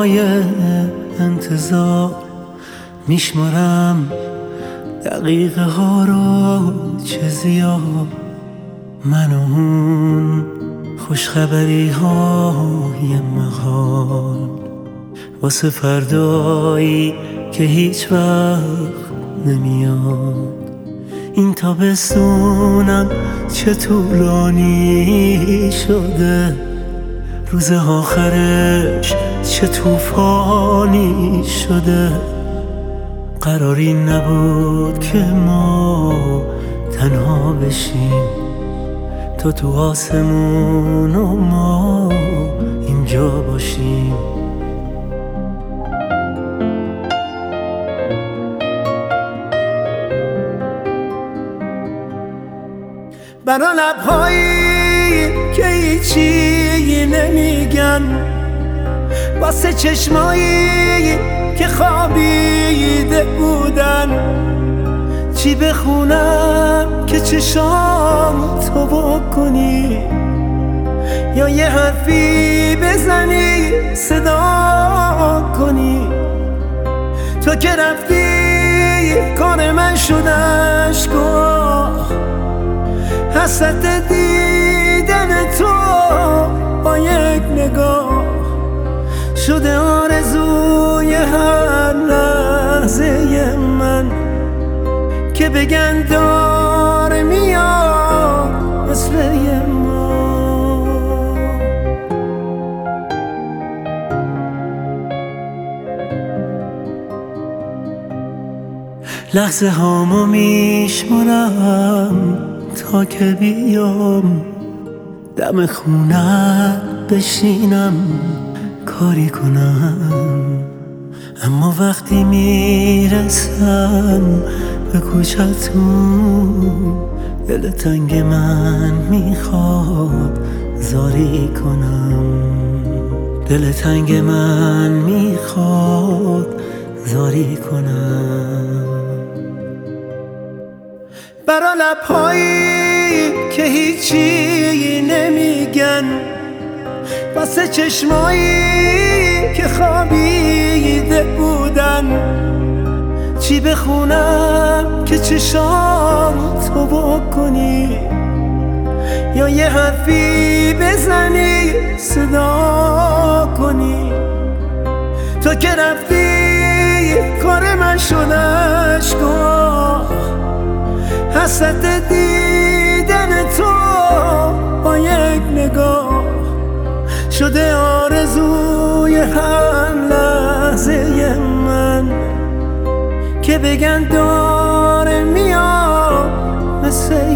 های انتظار میشمارم دقیقه ها رو چه زیاد، من و اون خوشخبری های محال واسه فردایی که هیچ وقت نمیاد. این تابستونم چه طولانی شده، روز آخرش چه طوفانی شده. قراری نبود که ما تنها بشیم، تو آسمون و ما اینجا باشیم. برا لبهایی که هیچی نمیگن، واسه چشمایی که خوابیده بودن، چی بخونم که چشام تو بکنی، یا یه حرفی بزنی صدا کنی. تو که رفتی کار من شد اشکا، حسرت دیدن تو با یک نگاه شده آرزوی هر لحظه من، که بگن داره میاد مثل ما. لحظه هامو میشمارم تا که بیام دم خونت بشینم کاری کنم. اما وقتی میرسم به کوچتون، دل تنگ من میخواد زاری کنم، دل تنگ من میخواد زاری کنم. برا لبهایی که هیچی نمیگن، واسه چشمایی که خوابیده بودن، چی بخونم که چشام تو بکنی، یا یه حرفی بزنی صدا کنی. تو که رفتی کار من شد اشکا، حسرت دیدن تو با یک نگاه شده آرزوی هر لحظه من، که بگن داره میاد مثل